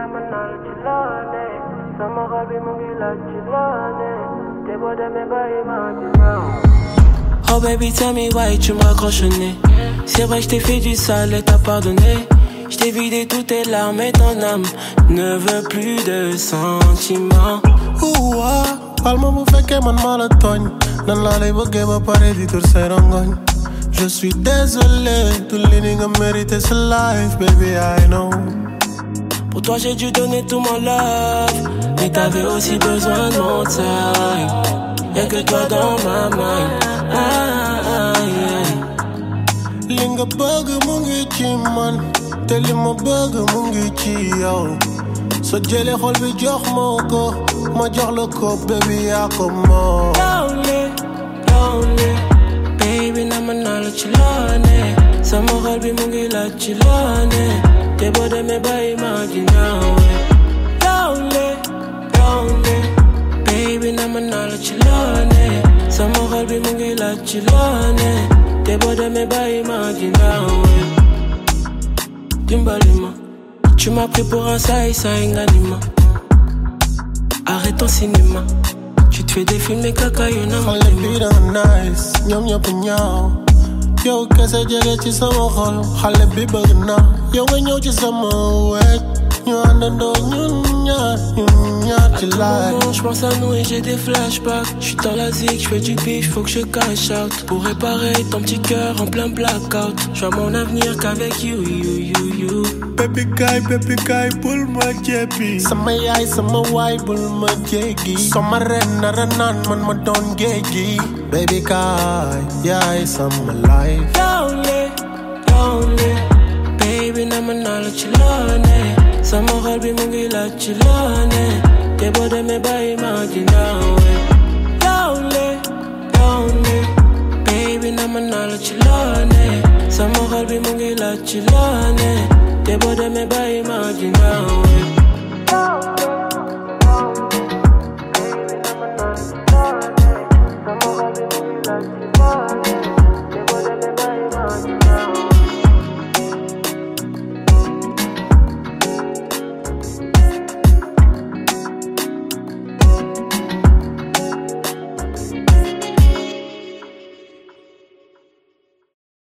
Oh baby, tell me why tu m'as accrochonné. C'est vrai, je t'ai fait du sale et t'as pardonné. Je t'ai vidé toutes tes larmes et ton âme ne veut plus de sentiments. Palma bu fekkee man maa la tooñ nan laa lay bëggee ba pare di tur say rongoñ. Je suis désolé, tout li ni nga mérité sa life, baby I know. Pour toi j'ai dû donner tout mon love, mais t'avais aussi besoin de mon time. Y'a que toi dans ma mind. Li nga bëgg mu ngi ci man, te li ma bëgg mu ngi ci yow. So jëlee xol bi jox ma ko, ma jox la ko, baby yaa ko moom. Lonely, lonely, baby nama naa la ci loone. Sama xol bi mu ngi la ci loone. Te boo demee bàyyi ma ginnaaw. Lonely, lonely, baby nama naa la ci loone. Sama xol bi mu ngi la ci loone. Te boo demee bàyyi ma ginnaaw. Dimbali ma. Tu m'as pris pour un saï-saï nganima. Arrête ton cinéma. Tu te fais des films et caca y'en a xale bi da nice, ñoom ñëpp ñaaw. Yow kese jege ci sama xol. Xale bi bëgg na yow nga ñëw ci sama wet. Ñu àndandoo ñun ñaar ci life. Je pense à nous et j'ai des flashbacks. J'suis dans la zig, j'fais du bif, faut que je cash out. Pour réparer ton petit cœur en plein blackout. J'vois mon avenir qu'avec you. Baby kay bul ma jébbi. Sama yaay sama waay bul ma jéggi. Sama ren nara naan man ma doon géej gi. Baby kay yaay sama life. Lonely, lonely, baby nama naa la ci loone. Sama xol bi mu ngi la ci loone. Te boo demee bàyyi ma ginnaaw. Lonely, lonely, baby nama naa la ci loone. Sama xol bi mu ngi la ci loone. Te boo demee bàyyi ma ginnaaw.